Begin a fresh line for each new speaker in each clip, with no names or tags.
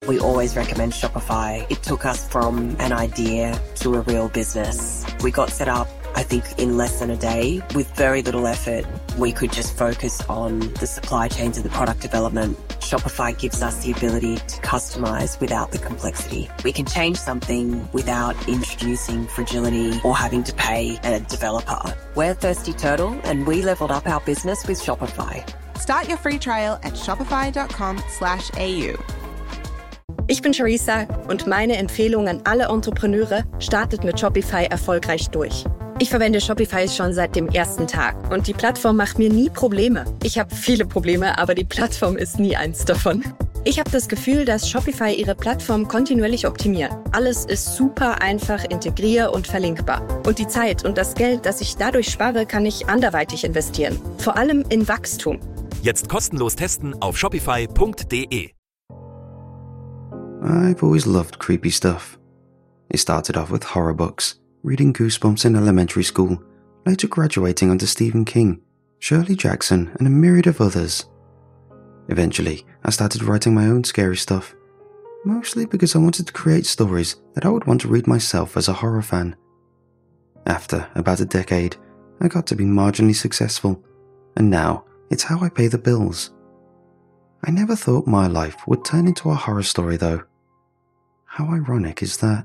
We always recommend Shopify. It took us from an idea to a real business. We got set up, I think, in less than a day with very little effort. We could just focus on the supply chains and the product development. Shopify gives us the ability to customize without the complexity. We can change something without introducing fragility or having to pay a developer. We're Thirsty Turtle and we leveled up our business with Shopify.
Start your free trial at shopify.com/au.
Ich bin Charissa und meine Empfehlung an alle Entrepreneure: startet mit Shopify erfolgreich durch. Ich verwende Shopify schon seit dem ersten Tag und die Plattform macht mir nie Probleme. Ich habe viele Probleme, aber die Plattform ist nie eins davon. Ich habe das Gefühl, dass Shopify ihre Plattform kontinuierlich optimiert. Alles ist super einfach integrier- und verlinkbar. Und die Zeit und das Geld, das ich dadurch spare, kann ich anderweitig investieren. Vor allem in Wachstum.
Jetzt kostenlos testen auf shopify.de.
I've always loved creepy stuff. It started off with horror books, reading Goosebumps in elementary school, later graduating onto Stephen King, Shirley Jackson, and a myriad of others. Eventually, I started writing my own scary stuff, mostly because I wanted to create stories that I would want to read myself as a horror fan. After about a decade, I got to be marginally successful, and now it's how I pay the bills. I never thought my life would turn into a horror story though. How ironic is that?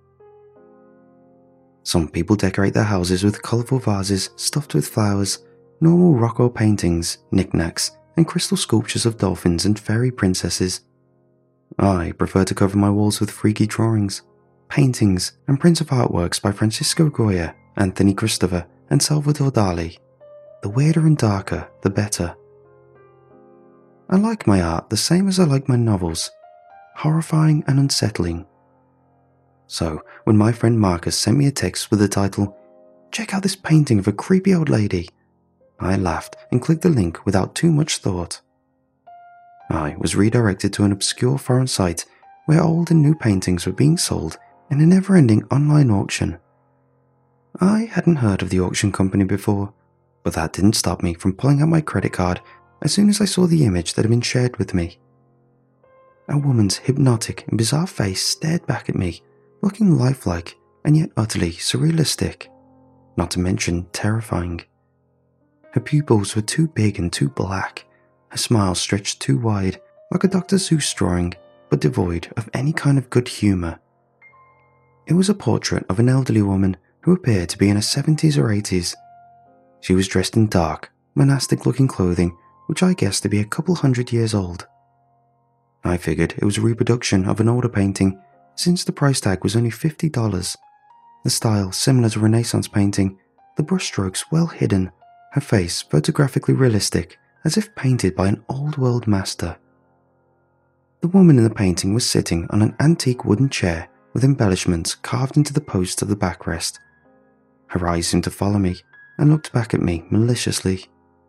Some people decorate their houses with colourful vases stuffed with flowers, normal Rococo paintings, knickknacks, and crystal sculptures of dolphins and fairy princesses. I prefer to cover my walls with freaky drawings, paintings, and prints of artworks by Francisco Goya, Anthony Christopher, and Salvador Dali. The weirder and darker, the better. I like my art the same as I like my novels, horrifying and unsettling. So, when my friend Marcus sent me a text with the title, "Check out this painting of a creepy old lady," I laughed and clicked the link without too much thought. I was redirected to an obscure foreign site where old and new paintings were being sold in a never-ending online auction. I hadn't heard of the auction company before, but that didn't stop me from pulling out my credit card as soon as I saw the image that had been shared with me. A woman's hypnotic and bizarre face stared back at me, looking lifelike and yet utterly surrealistic, not to mention terrifying. Her pupils were too big and too black, her smile stretched too wide, like a Dr. Seuss drawing, but devoid of any kind of good humour. It was a portrait of an elderly woman who appeared to be in her 70s or 80s. She was dressed in dark, monastic-looking clothing, which I guessed to be a couple 100 years old. I figured it was a reproduction of an older painting, since the price tag was only $50. The style similar to Renaissance painting, the brushstrokes well hidden, her face photographically realistic, as if painted by an old-world master. The woman in the painting was sitting on an antique wooden chair with embellishments carved into the posts of the backrest. Her eyes seemed to follow me and looked back at me maliciously.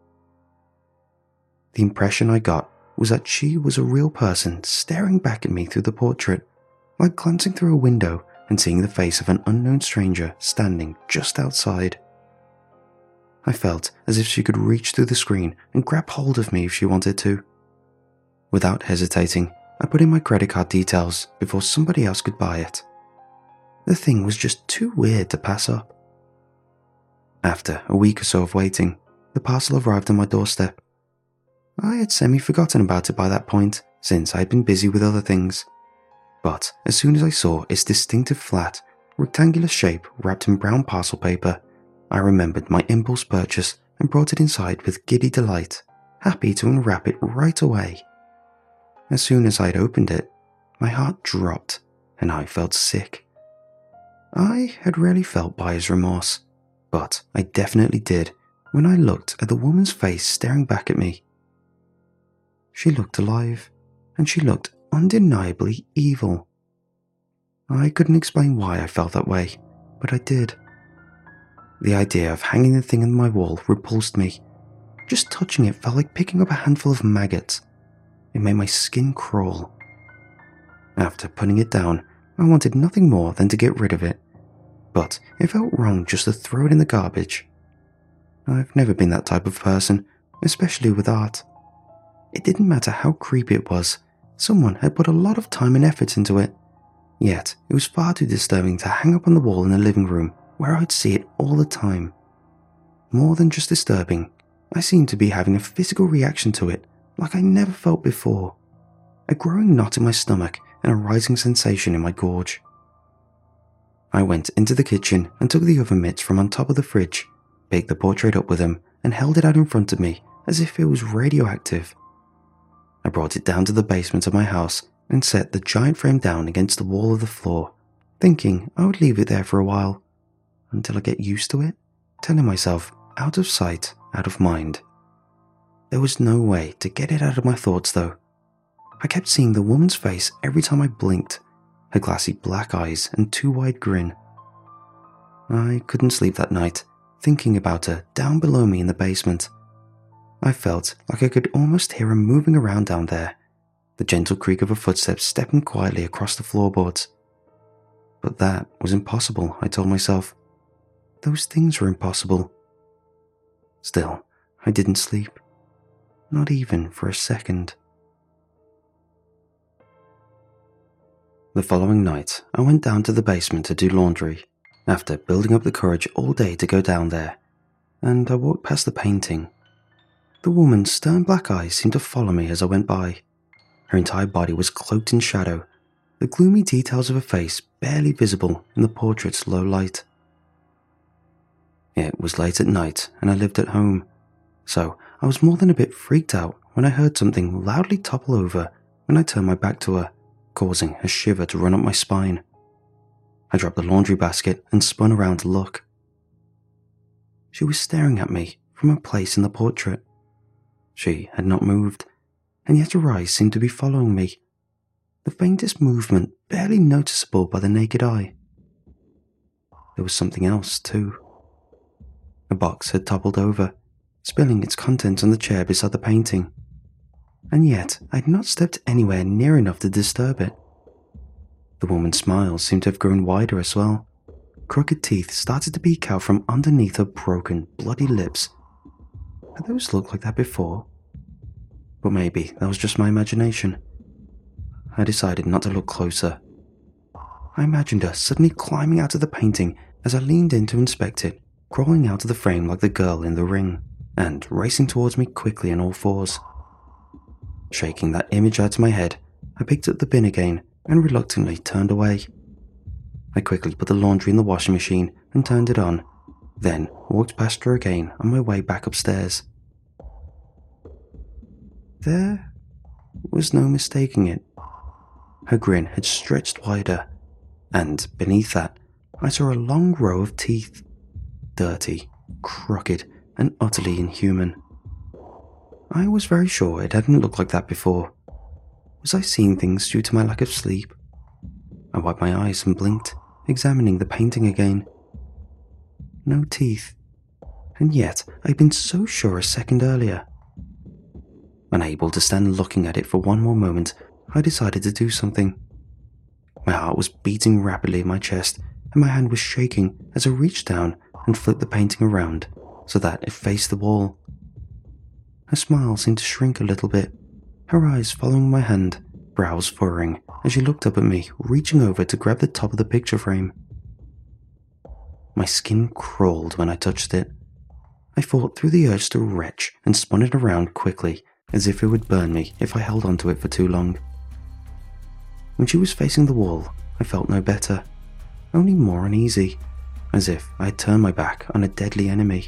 The impression I got was that she was a real person staring back at me through the portrait, like glancing through a window and seeing the face of an unknown stranger standing just outside. I felt as if she could reach through the screen and grab hold of me if she wanted to. Without hesitating, I put in my credit card details before somebody else could buy it. The thing was just too weird to pass up. After a week or so of waiting, the parcel arrived on my doorstep. I had semi-forgotten about it by that point, since I had been busy with other things. But as soon as I saw its distinctive flat, rectangular shape wrapped in brown parcel paper, I remembered my impulse purchase and brought it inside with giddy delight, happy to unwrap it right away. As soon as I had opened it, my heart dropped and I felt sick. I had rarely felt buyer's remorse, but I definitely did when I looked at the woman's face staring back at me. She looked alive, and she looked undeniably evil. I couldn't explain why I felt that way, but I did. The idea of hanging the thing on my wall repulsed me. Just touching it felt like picking up a handful of maggots. It made my skin crawl. After putting it down, I wanted nothing more than to get rid of it, but it felt wrong just to throw it in the garbage. I've never been that type of person, especially with art. It didn't matter how creepy it was, Someone had put a lot of time and effort into it. Yet, it was far too disturbing to hang up on the wall in the living room where I'd see it all the time. More than just disturbing, I seemed to be having a physical reaction to it like I never felt before. A growing knot in my stomach and a rising sensation in my gorge. I went into the kitchen and took the oven mitts from on top of the fridge, picked the portrait up with them and held it out in front of me as if it was radioactive. I brought it down to the basement of my house and set the giant frame down against the wall of the floor, thinking I would leave it there for a while, until I get used to it, telling myself out of sight, out of mind. There was no way to get it out of my thoughts though. I kept seeing the woman's face every time I blinked, her glassy black eyes and too wide grin. I couldn't sleep that night, thinking about her down below me in the basement. I felt like I could almost hear her moving around down there, the gentle creak of her footsteps stepping quietly across the floorboards. But that was impossible, I told myself. Those things were impossible. Still, I didn't sleep. Not even for a second. The following night, I went down to the basement to do laundry, after building up the courage all day to go down there, and I walked past the painting. The woman's stern black eyes seemed to follow me as I went by. Her entire body was cloaked in shadow, the gloomy details of her face barely visible in the portrait's low light. It was late at night and I lived at home, so I was more than a bit freaked out when I heard something loudly topple over when I turned my back to her, causing a shiver to run up my spine. I dropped the laundry basket and spun around to look. She was staring at me from her place in the portrait. She had not moved, and yet her eyes seemed to be following me, the faintest movement barely noticeable by the naked eye. There was something else, too. A box had toppled over, spilling its contents on the chair beside the painting, and yet I had not stepped anywhere near enough to disturb it. The woman's smile seemed to have grown wider as well. Crooked teeth started to peek out from underneath her broken, bloody lips. Had those looked like that before? But maybe that was just my imagination. I decided not to look closer. I imagined her suddenly climbing out of the painting as I leaned in to inspect it, crawling out of the frame like the girl in The Ring, and racing towards me quickly on all fours. Shaking that image out of my head, I picked up the bin again and reluctantly turned away. I quickly put the laundry in the washing machine and turned it on, then walked past her again on my way back upstairs. There was no mistaking it. Her grin had stretched wider, and beneath that, I saw a long row of teeth, dirty, crooked, and utterly inhuman. I was very sure it hadn't looked like that before. Was I seeing things due to my lack of sleep? I wiped my eyes and blinked, examining the painting again. No teeth, and yet I'd been so sure a second earlier. Unable to stand looking at it for one more moment, I decided to do something. My heart was beating rapidly in my chest, and my hand was shaking as I reached down and flipped the painting around so that it faced the wall. Her smile seemed to shrink a little bit, her eyes following my hand, brows furrowing as she looked up at me, reaching over to grab the top of the picture frame. My skin crawled when I touched it. I fought through the urge to retch and spun it around quickly, as if it would burn me if I held onto it for too long. When she was facing the wall, I felt no better, only more uneasy, as if I had turned my back on a deadly enemy.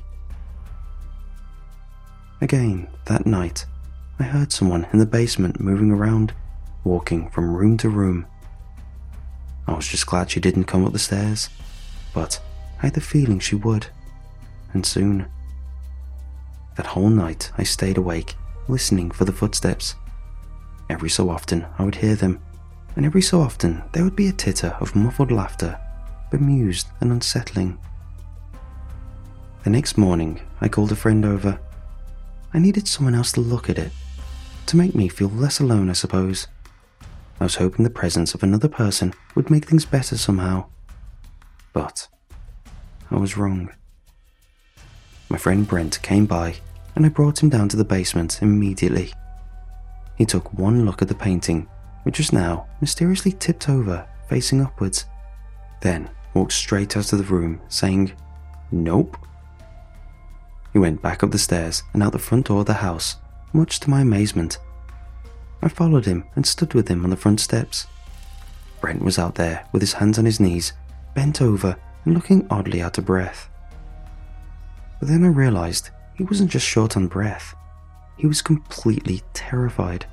Again, that night, I heard someone in the basement moving around, walking from room to room. I was just glad she didn't come up the stairs, but I had the feeling she would, and soon. That whole night I stayed awake, listening for the footsteps. Every so often I would hear them, and every so often there would be a titter of muffled laughter, bemused and unsettling. The next morning I called a friend over. I needed someone else to look at it, to make me feel less alone, I suppose. I was hoping the presence of another person would make things better somehow. But I was wrong. My friend Brent came by, and I brought him down to the basement immediately. He took one look at the painting which just now mysteriously tipped over, facing upwards, then walked straight out of the room, saying, "Nope." He went back up the stairs and out the front door of the house, much to my amazement. I followed him and stood with him on the front steps. Brent was out there with his hands on his knees, bent over and looking oddly out of breath. But then I realized he wasn't just short on breath. He was completely terrified.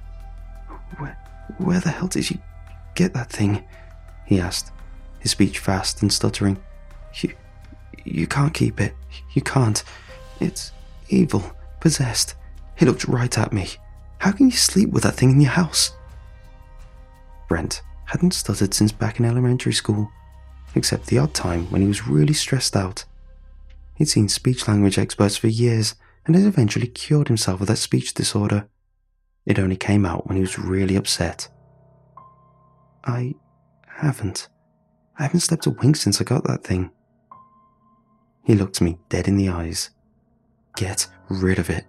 Where the hell did you get that thing?" he asked, his speech fast and stuttering. You can't keep it. You can't. It's evil, possessed. He looked right at me. How can you sleep with that thing in your house?" Brent hadn't stuttered since back in elementary school, except the odd time when he was really stressed out. He'd seen speech-language experts for years and had eventually cured himself of that speech disorder. It only came out when he was really upset. I haven't slept a wink since I got that thing." He looked me dead in the eyes. "Get rid of it."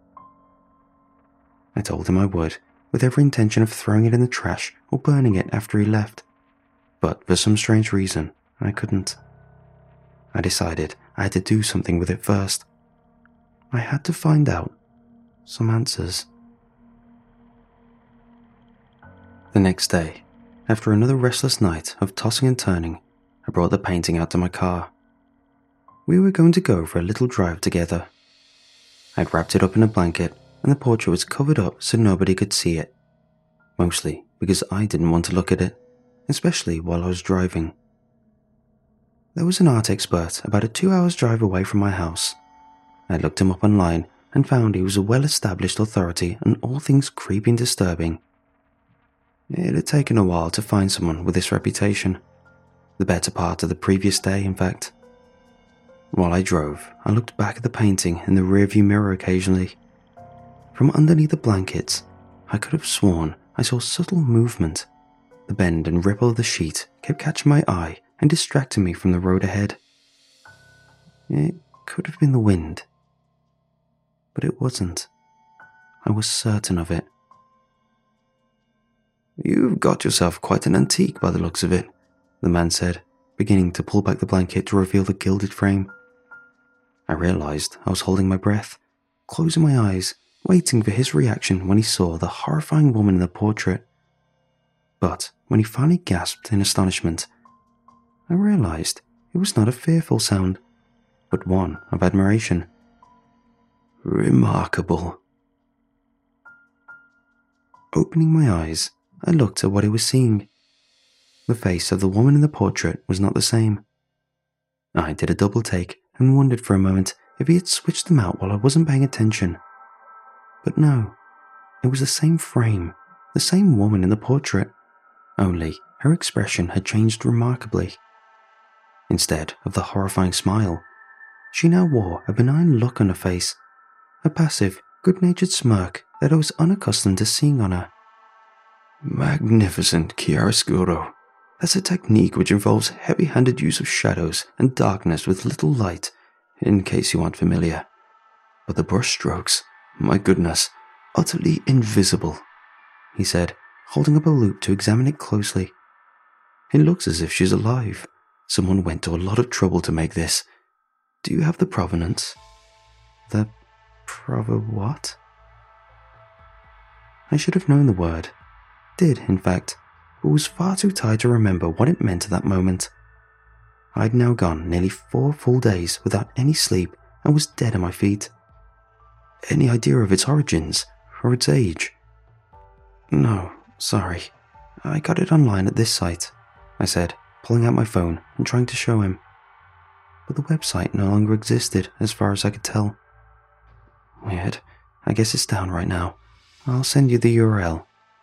I told him I would, with every intention of throwing it in the trash or burning it after he left. But for some strange reason, I couldn't. I decided I had to do something with it first. I had to find out some answers. The next day, after another restless night of tossing and turning, I brought the painting out to my car. We were going to go for a little drive together. I'd wrapped it up in a blanket, and the portrait was covered up so nobody could see it, mostly because I didn't want to look at it, especially while I was driving. There was an art expert about a 2-hour drive away from my house. I looked him up online and found he was a well-established authority on all things creepy and disturbing. It had taken a while to find someone with this reputation. The better part of the previous day, in fact. While I drove, I looked back at the painting in the rearview mirror occasionally. From underneath the blankets, I could have sworn I saw subtle movement. The bend and ripple of the sheet kept catching my eye and distracting me from the road ahead. It could have been the wind. But it wasn't. I was certain of it. "You've got yourself quite an antique by the looks of it," the man said, beginning to pull back the blanket to reveal the gilded frame. I realized I was holding my breath, closing my eyes, waiting for his reaction when he saw the horrifying woman in the portrait. But when he finally gasped in astonishment, I realized it was not a fearful sound, but one of admiration. "Remarkable." Opening my eyes, I looked at what I was seeing. The face of the woman in the portrait was not the same. I did a double take and wondered for a moment if he had switched them out while I wasn't paying attention. But no, it was the same frame, the same woman in the portrait, only her expression had changed remarkably. Instead of the horrifying smile, she now wore a benign look on her face, a passive, good-natured smirk that I was unaccustomed to seeing on her. "Magnificent chiaroscuro. That's a technique which involves heavy-handed use of shadows and darkness with little light, in case you aren't familiar. But the brush strokes, my goodness, utterly invisible," he said, holding up a loupe to examine it closely. "It looks as if she's alive. Someone went to a lot of trouble to make this. Do you have the provenance?" "The what?" I should have known the word. Did, in fact, but was far too tired to remember what it meant at that moment. I'd now gone nearly 4 full days without any sleep and was dead at my feet. "Any idea of its origins, or its age?" "No, sorry. I got it online at this site," I said, pulling out my phone and trying to show him. But the website no longer existed as far as I could tell. "Weird. I guess it's down right now. I'll send you the URL."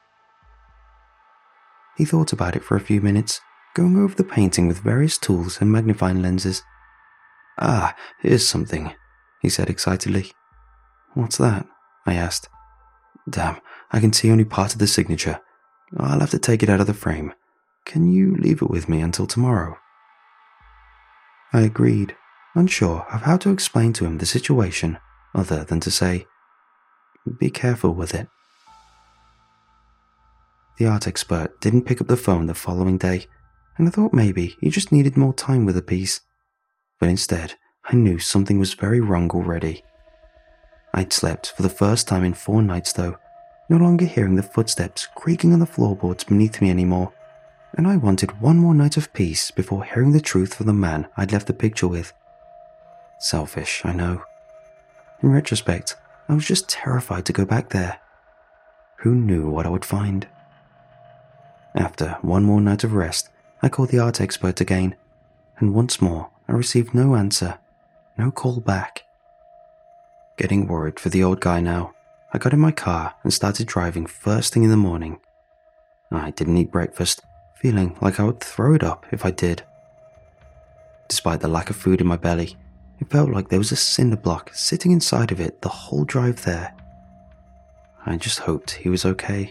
He thought about it for a few minutes, going over the painting with various tools and magnifying lenses. "Ah, here's something," he said excitedly. "What's that?" I asked. "Damn, I can see only part of the signature. I'll have to take it out of the frame. Can you leave it with me until tomorrow?" I agreed, unsure of how to explain to him the situation other than to say, "Be careful with it." the art expert didn't pick up the phone the following day, and I thought maybe he just needed more time with the piece. But instead, I knew something was very wrong already. I'd slept for the first time in 4 nights though, no longer hearing the footsteps creaking on the floorboards beneath me anymore, and I wanted one more night of peace before hearing the truth from the man I'd left the picture with. Selfish, I know. In retrospect, I was just terrified to go back there. Who knew what I would find? After one more night of rest, I called the art expert again, and once more I received no answer, no call back. Getting worried for the old guy now, I got in my car and started driving first thing in the morning. I didn't eat breakfast, feeling like I would throw it up if I did. Despite the lack of food in my belly, it felt like there was a cinder block sitting inside of it the whole drive there. I just hoped he was okay.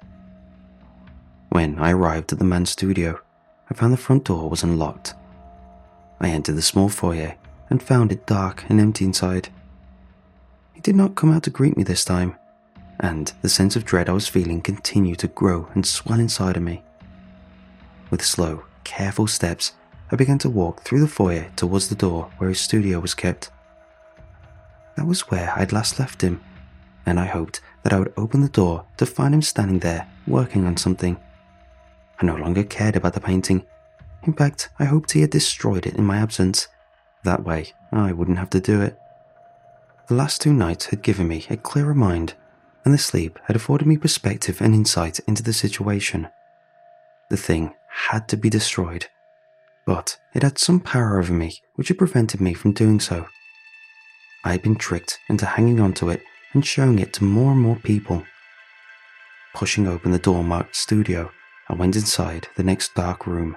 When I arrived at the man's studio, I found the front door was unlocked. I entered the small foyer and found it dark and empty inside. He did not come out to greet me this time, and the sense of dread I was feeling continued to grow and swell inside of me. With slow, careful steps, I began to walk through the foyer towards the door where his studio was kept. That was where I'd last left him, and I hoped that I would open the door to find him standing there working on something. I no longer cared about the painting. In fact, I hoped he had destroyed it in my absence. That way, I wouldn't have to do it. The last 2 nights had given me a clearer mind, and the sleep had afforded me perspective and insight into the situation. The thing had to be destroyed, but it had some power over me which had prevented me from doing so. I had been tricked into hanging onto it and showing it to more and more people. Pushing open the door marked studio, I went inside the next dark room.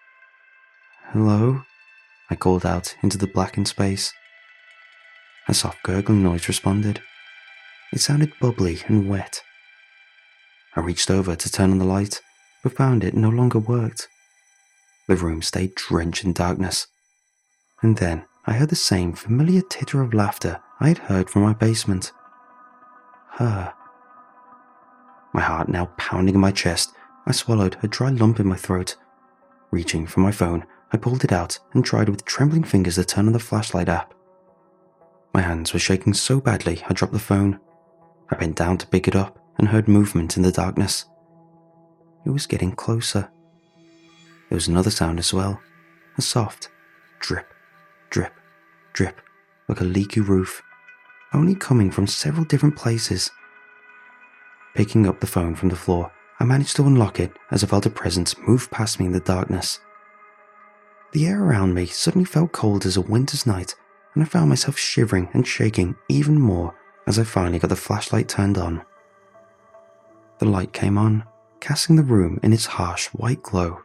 "Hello?" I called out into the blackened space. A soft gurgling noise responded. It sounded bubbly and wet. I reached over to turn on the light, but found it no longer worked. The room stayed drenched in darkness. And then I heard the same familiar titter of laughter I had heard from my basement. Her. My heart now pounding in my chest, I swallowed a dry lump in my throat. Reaching for my phone, I pulled it out and tried with trembling fingers to turn on the flashlight app. My hands were shaking so badly I dropped the phone. I bent down to pick it up and heard movement in the darkness. It was getting closer. There was another sound as well, a soft drip, drip, drip, like a leaky roof, only coming from several different places. Picking up the phone from the floor, I managed to unlock it as I felt a presence move past me in the darkness. The air around me suddenly felt cold as a winter's night, and I found myself shivering and shaking even more as I finally got the flashlight turned on. The light came on, casting the room in its harsh white glow.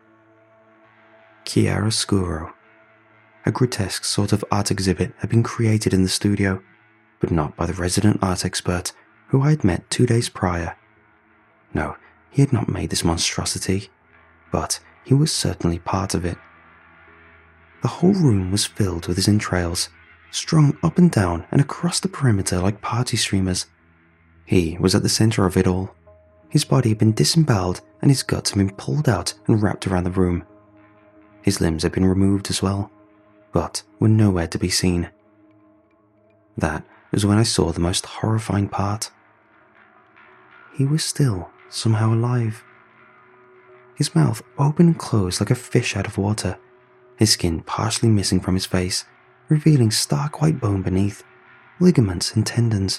Chiaroscuro. A grotesque sort of art exhibit had been created in the studio, but not by the resident art expert who I had met 2 days prior. No, he had not made this monstrosity, but he was certainly part of it. The whole room was filled with his entrails, strung up and down and across the perimeter like party streamers. He was at the center of it all. His body had been disemboweled and his guts had been pulled out and wrapped around the room. His limbs had been removed as well, but were nowhere to be seen. That was when I saw the most horrifying part. He was still somehow alive. His mouth open and closed like a fish out of water, his skin partially missing from his face, revealing stark white bone beneath, ligaments and tendons.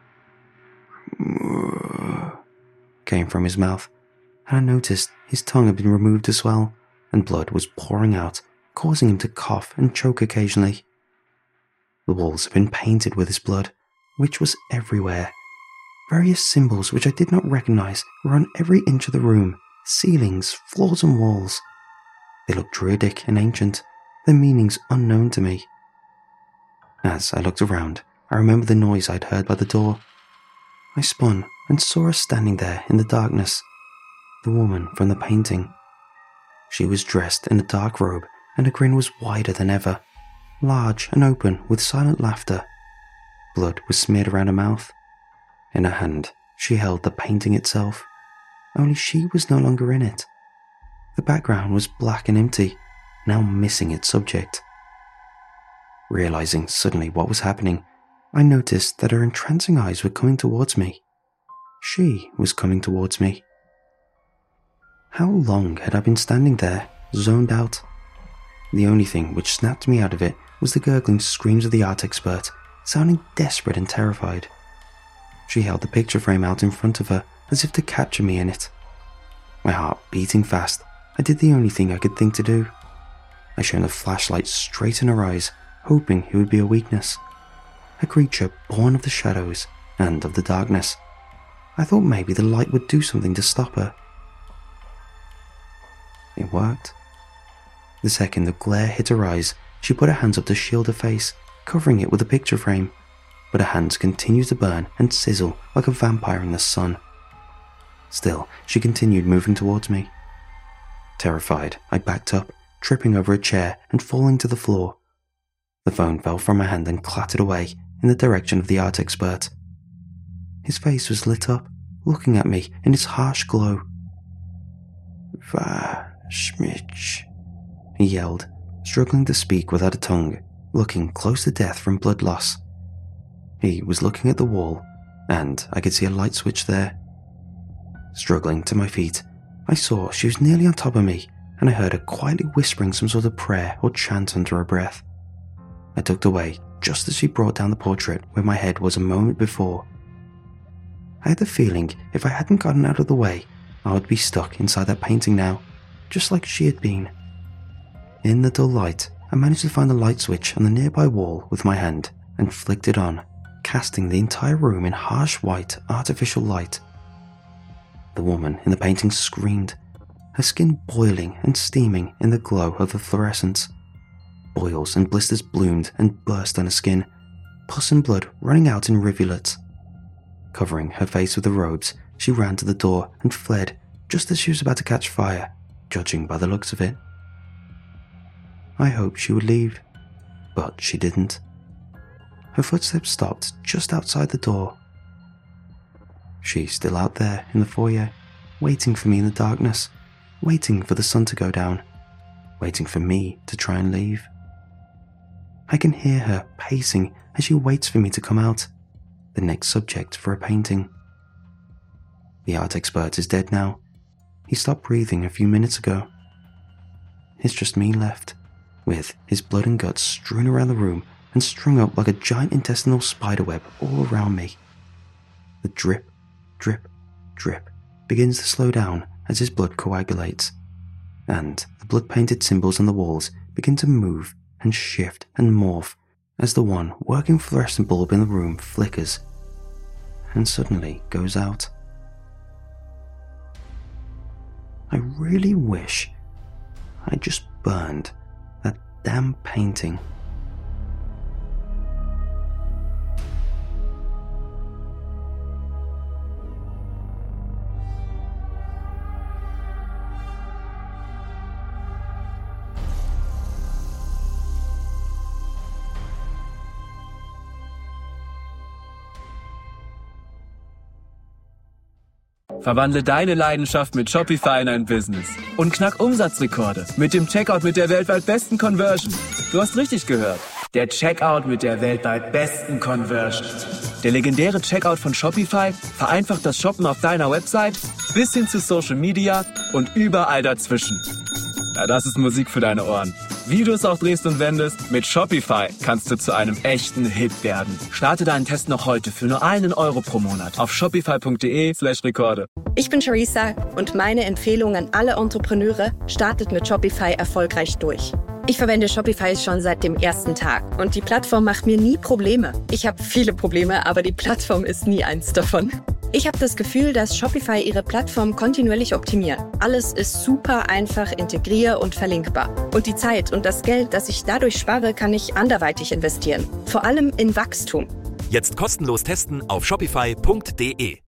Came from his mouth, and I noticed his tongue had been removed as well, and blood was pouring out, causing him to cough and choke occasionally. The walls had been painted with his blood, which was everywhere. Various symbols which I did not recognize were on every inch of the room, ceilings, floors and walls. They looked druidic and ancient, their meanings unknown to me. As I looked around, I remembered the noise I'd heard by the door. I spun and saw her standing there in the darkness, the woman from the painting. She was dressed in a dark robe and her grin was wider than ever, large and open with silent laughter. Blood was smeared around her mouth. In her hand, she held the painting itself. only she was no longer in it. The background was black and empty, now missing its subject. Realizing suddenly what was happening, I noticed that her entrancing eyes were coming towards me. She was coming towards me. How long had I been standing there, zoned out? The only thing which snapped me out of it was the gurgling screams of the art expert, sounding desperate and terrified. She held the picture frame out in front of her as if to capture me in it. My heart beating fast, I did the only thing I could think to do. I shone a flashlight straight in her eyes, hoping it would be a weakness. A creature born of the shadows and of the darkness. I thought maybe the light would do something to stop her. It worked. The second the glare hit her eyes, she put her hands up to shield her face, covering it with a picture frame, but her hands continued to burn and sizzle like a vampire in the sun. Still, she continued moving towards me. Terrified, I backed up, tripping over a chair and falling to the floor. The phone fell from my hand and clattered away in the direction of the art expert. His face was lit up, looking at me in its harsh glow. "Schmitch," he yelled, struggling to speak without a tongue, looking close to death from blood loss. He was looking at the wall, and I could see a light switch there. Struggling to my feet, I saw she was nearly on top of me, and I heard her quietly whispering some sort of prayer or chant under her breath. I ducked away just as she brought down the portrait where my head was a moment before. I had the feeling if I hadn't gotten out of the way, I would be stuck inside that painting now, just like she had been. In the dull light, I managed to find the light switch on the nearby wall with my hand and flicked it on, casting the entire room in harsh white artificial light. The woman in the painting screamed, her skin boiling and steaming in the glow of the fluorescence. Boils and blisters bloomed and burst on her skin, pus and blood running out in rivulets. Covering her face with the robes, she ran to the door and fled just as she was about to catch fire, judging by the looks of it. I hoped she would leave, but she didn't. Her footsteps stopped just outside the door. She's still out there in the foyer, waiting for me in the darkness, waiting for the sun to go down, waiting for me to try and leave. I can hear her pacing as she waits for me to come out, the next subject for a painting. The art expert is dead now. He stopped breathing a few minutes ago. It's just me left, with his blood and guts strewn around the room and strung up like a giant intestinal spiderweb all around me. The drip, drip, drip begins to slow down as his blood coagulates, and the blood-painted symbols on the walls begin to move and shift and morph as the one working fluorescent bulb in the room flickers and suddenly goes out. I really wish I just burned that damn painting.
Verwandle deine Leidenschaft mit Shopify in ein Business und knack Umsatzrekorde mit dem Checkout mit der weltweit besten Conversion. Du hast richtig gehört. Der Checkout mit der weltweit besten Conversion. Der legendäre Checkout von Shopify vereinfacht das Shoppen auf deiner Website bis hin zu Social Media und überall dazwischen. Ja, das ist Musik für deine Ohren. Wie du es auch drehst und wendest, mit Shopify kannst du zu einem echten Hit werden. Starte deinen Test noch heute für nur €1 pro Monat auf shopify.de/Rekorde.
Ich bin Theresa und meine Empfehlung an alle Entrepreneure: startet mit Shopify erfolgreich durch. Ich verwende Shopify schon seit dem ersten Tag und die Plattform macht mir nie Probleme. Ich habe viele Probleme, aber die Plattform ist nie eins davon. Ich habe das Gefühl, dass Shopify ihre Plattform kontinuierlich optimiert. Alles ist super einfach, integrier- und verlinkbar. Und die Zeit und das Geld, das ich dadurch spare, kann ich anderweitig investieren. Vor allem in Wachstum.
Jetzt kostenlos testen auf shopify.de.